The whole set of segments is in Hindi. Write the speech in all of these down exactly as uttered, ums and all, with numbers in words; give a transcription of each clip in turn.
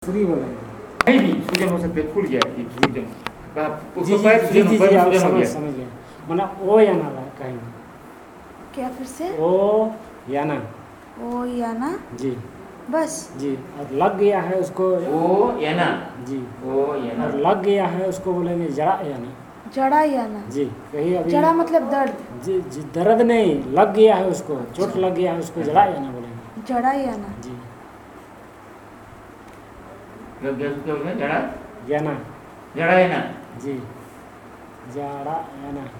फ्री बोलेंगे। कहीं भी सूजन हो सकते, फूल गया ये सूजन जी उसको जी पैर जी सूजन जी पैर जी आप सूजन हो समझ गया। समझ गए। माना ओ या ना ला कहेंगे। क्या फिर से? ओ या ना। ओ या ना जी बस। जी और लग गया है उसको ओ या ना। जी ओ या ना और लग गया है उसको बोलेंगे जड़ा या ना। जड़ा या ना। जी कहीं अभी जड़ा मतलब दर्द। जी जी दर्द नहीं, लग गया है उसको, चोट लग गया है उसको जड़ा या ना बोलेंगे। जड़ा या ना। जी लग गया उसको क्या बोलते हैं? जड़ा या ना। जड़ा या ना। जी जड़ा या ना।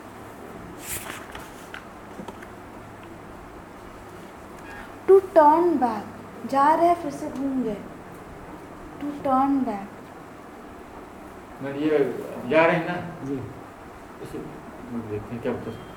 टू टर्न बैक, जा रहे हैं फिर से घूम गए। To turn back. मतलब ये जा रहे हैं ना, जी इसे देखते हैं क्या बोलते हैं।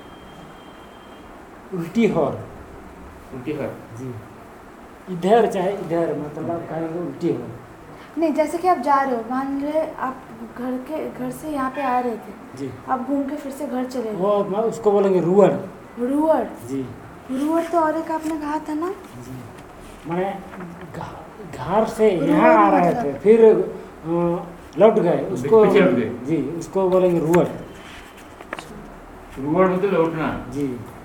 उल्टी हो उल्टी है जी, इधर चाहे इधर, मतलब कहेंगे उल्टी हो। नहीं, जैसे कि आप जा रहे हो, मान रहे आप घर के घर से यहाँ पे आ रहे थे, जी आप घूम के फिर से घर चले गए। वो मैं उसको बोलेंगे रुअर। रुअर। जी रुअर तो और एक आपने कहा था ना। जी मैंने घ- घर से रुअर यहाँ आ रहे मतलब? थे, फिर अ, लौट गए उसको। पीछे लौट गए। जी उसको बोलेंगे रुअर। रुअर मतलब लौटना। जी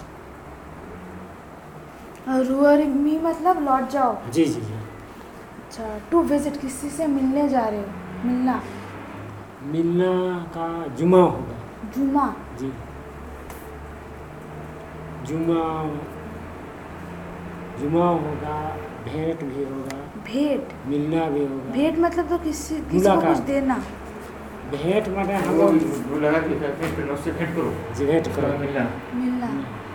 रुअर मी मतलब लौट जाओ। जी जी जी अच्छा, टू विजिट किसी से मिलने जा रहे हो, मिलना। मिलना का जुमा होगा। जुमा। जी जुमा जुमा होगा, भेंट भी होगा, भेंट। मिलना भी होगा। भेंट मतलब तो किसी किसी को मुलाकात। कुछ देना। भेंट माने हम वो लोग वो लगा के फिर फिर उससे भेंट करो। जी भेंट उसका करो। मिलना। मिलना।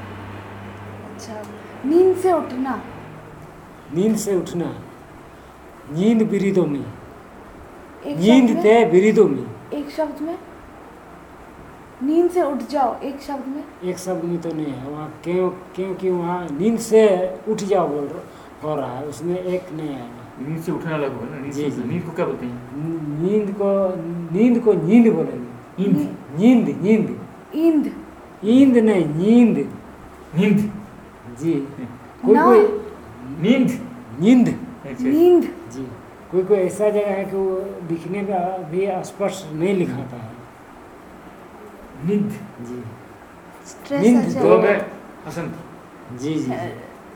अच्छा, नींद से उठना। नींद से उठना, नींद बिरिदो में, एक नींद शब्द ते में, बिरिदो में। एक शब्द में नींद से उठ जाओ, एक शब्द में। एक शब्द में तो नहीं है वहाँ, क्यों क्योंकि वहाँ नींद से उठ जाओ बोल हो रहा है, उसमें एक नहीं आएगा। नींद से उठना अलग होगा ना। नींद जी, से जी। नींद को क्या बोलते हैं? नींद को नींद को नींद बोलेंगे। नींद नींद नींद ईंद। ईंद नहीं, नींद। नींद जी कोई ना। कोई नींद नींद। अच्छा। नींद। जी कोई कोई ऐसा जगह है कि वो लिखने में भी स्पष्ट नहीं लिखाता है। नींद जी स्ट्रेस नींद अच्छा। दो में हसन। जी जी अ,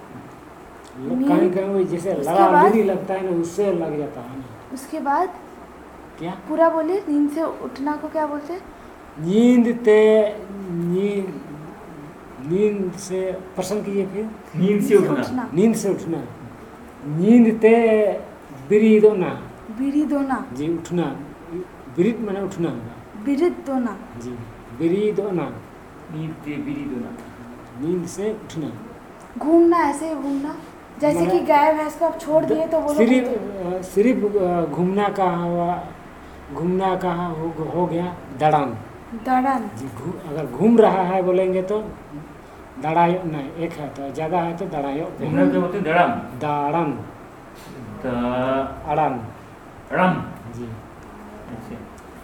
लोग कहीं कहीं वो जैसे उसके लड़ा बाद? लगी लगता है ना, उससे लग जाता है ना। उसके बाद क्या पूरा बोलिए। नींद से उठना को क्या बोलते हैं? नींद ते नींद नींद से प्रश्न कीजिए फिर। नींद से उठना। नींद से उठना, नींद ते बिरिदोना। बीड़ी दोना। जी उठना, बिरिद माने उठना होगा। बिरिद दोना। जी बिरिदोना, नींद से बीड़ी दोना। नींद से उठना। घूमना, ऐसे ही घूमना, जैसे मना- कि गाय भैंस को आप छोड़ दिए तो वो लोग सिर्फ घूमते। अ, सिर्फ अ, घूमना कहाँ हुआ, घूमना कहाँ हो, हो गया दड़ान। दड़न। जी घू अगर घूम रहा है बोलेंगे तो दड़ायो नहीं, एक है तो ज़्यादा है तो दड़ायो। घूमना क्या बोलते हैं? दड़म। दाड़न द- अड़न। अड़म। जी अच्छा।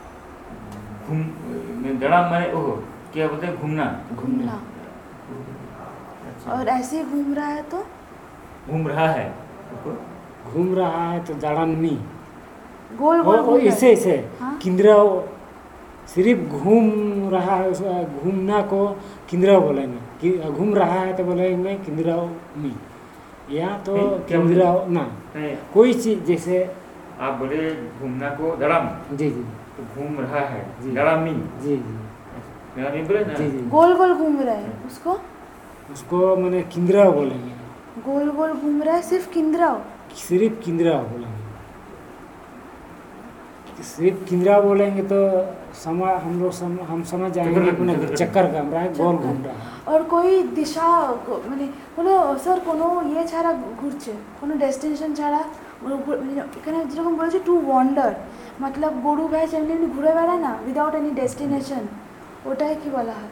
घूम में दड़म माने ओहो क्या बोलते हैं? घूमना। घूमना। अच्छा। और ऐसे ही घूम रहा है तो घूम रहा है घूम रहा है तो दड़न मी। गोल ओ, गोल ओ घूम रहा इसे है। इसे हाँ? किंद्रा सिर्फ घूम रहा है, उस- घूमना को किंद्रा बोलेंगे। कि घूम रहा है तो बोलेंगे किंद्रा मी, या तो नहीं, क्या बोले? किंद्रा ना। नहीं, कोई चीज़ जैसे आप बोले घूमना को दड़म जी जी तो घूम रहा है जी। दड़ामी। जी जी दड़ामी बोले ना। जी जी गोल गोल घूम रहा है, उसको उसको मैंने किंद्रा बोलेंगे। गोल गोल घूम रहा है, सिर्फ किंद्रा। सिर्फ किंद्रा बोलेंगे। सिर्फ किंद्रा बोलेंगे तो समय हम लोग सम, हम समझ जाएंगे चक्कर- अपने चक्कर- चक्कर का रहा है, गोल चक्कर। घूम रहा है। और कोई दिशा को- মানে কোনো স্যার কোনো ইয়ে ছাড়া ঘুরছে, কোনো ডেস্টিনেশন ছাড়া ও ঘু- মানে এখানে যেরকম বলেছে টু ওয়ান্ডার, মতলব গরু ভ্যাস এমনি এমনি ঘুরে বেড়ায় না উইদাউট এনি ডেস্টিনেশন, ওটাই কি বলা হয়?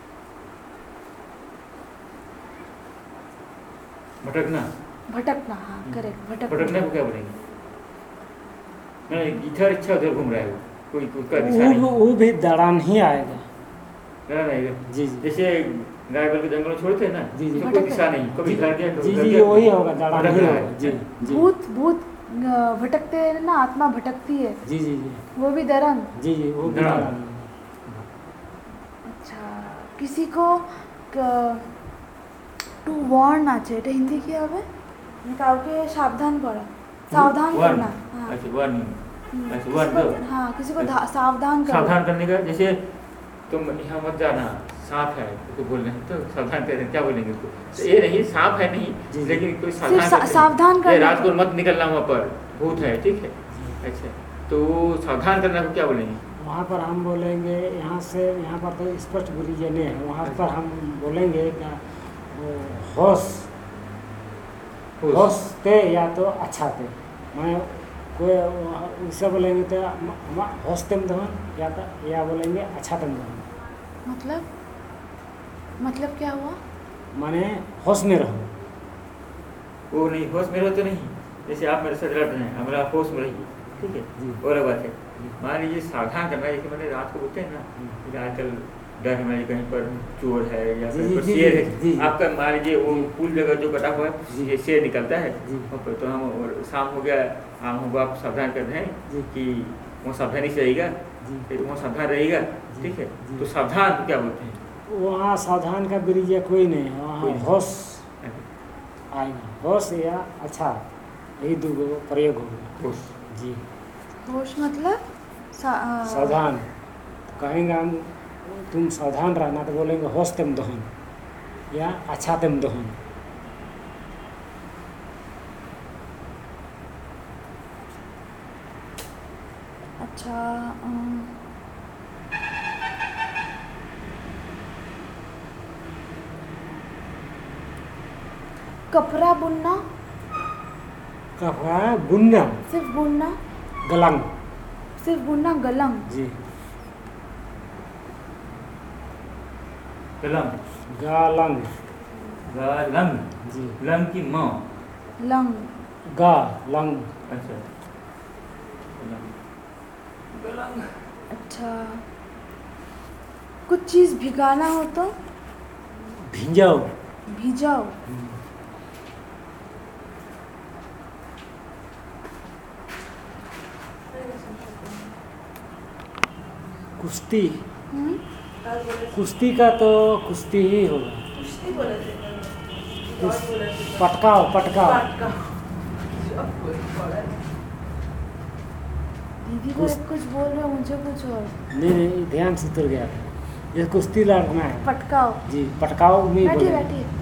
भटकना। भटकना। हाँ करेक्ट, भटकना भटकना। को क्या बोलेंगे? मैं इधर इच्छा उधर घूम रहा है वो, कोई कोई का दिशा वो नहीं। वो भी दड़ान ही आएगा। ना नहीं जी जी जैसे गाय बैल के जंगल में छोड़ते हैं ना, जी, जी। उसमें कोई दिशा नहीं, कभी घर गया जी कभी घर जी गया, वही होगा, दड़ान भटक ही रहा होगा। है। जी जी भूत भूत अ, भटकते हैं ना, आत्मा भटकती है, जी जी जी वो भी दरंग। जी जी वो भी दरंग। दरंग। আচ্ছা, किसी को টু ওয়ার্ন আছে, এটা হিন্দি কি হবে? মানে কাউকে সাবধান করা, সাবধান वर्ण करना। हाँ अच्छा वर्ण हम्म, अच्छा किसी वर्ण को, दो हाँ किसी को धा- सावधान करना। सावधान करने का, जैसे तुम यहाँ मत जाना, सांप है तो बोल रहे हैं तो सावधान कर रहे हैं, क्या बोलेंगे उसको? तो ये नहीं सांप है नहीं, जी। लेकिन कोई सिर्फ सावधान सा- करते हैं। सावधान ये करना। रात को मत निकलना वहाँ पर, भूत है, ठीक है। अच्छा, तो सावधान करना को क्या बोलेंगे? वहाँ पर हम बोलेंगे, यहाँ से यहाँ पर तो स्पष्ट बुरी नहीं है, वहाँ पर हम बोलेंगे क्या वो होश होश। होश थे या तो अच्छा थे। मैं कोई उससे बोलेंगे तो हम- हम होश तेम दहन या तो या बोलेंगे अच्छा तेम दहन, मतलब मतलब क्या हुआ? माने होश में रहो। वो नहीं, होश में रहो तो नहीं, जैसे आप मेरे साथ लड़ रहे हैं, हमारा होश में रहिए, ठीक है, जी। वो अलग बात है। मान लीजिए सावधान करना है, जैसे मैंने रात को बोलते हैं ना कि आजकल डर है, हमारे कहीं पर चोर है या जी, कहीं जी, पर जी, शेर जी, है, जी, जी। आपका मान लीजिए वो पुल जगह जो कटा हुआ है, जी। ये शेर निकलता है जी। वहाँ पर, तो हम और शाम हो गया, आम होगा, आप सावधान कर रहे जी। हैं कि वो सावधानी से रहेगा, जी। फिर वो सावधान रहेगा, जी। ठीक है। जी। तो सावधान को क्या बोलते हैं? वहाँ सावधान का ब्रिज कोई नहीं है, वहाँ कोई नहीं। होश आएगा, होश या अच्छा, यही दो गो प्रयोग होगा। होश। जी होश मतलब सा, अ, सावधान कहेंगे हम, तुम सावधान रहना तो बोलेंगे होश तेम दहन या अच्छा तेम दहन। अच्छा अम, कपड़ा बुनना, कपड़ा बुनना, सिर्फ बुनना, गलंग। सिर्फ बुनना, गलंग। जी कलम, गालंग। लंग, जी लंग की माँ, लंग, गा लंग। अच्छा गलंग। अच्छा कुछ चीज़ भिगाना हो तो भिंजाओ। भिजाओ। कुश्ती, हम्म? कुश्ती का तो कुश्ती ही होगा। कुछ- पटकाओ पटकाओ। दीदी को कुछ- एक कुछ बोल रहे हो, मुझे कुछ और। नहीं नहीं ध्यान से उतर गया था। ये कुश्ती लड़ना है। पटकाओ। जी पटकाओ में बैठिए बोलेंगे। बैठिए।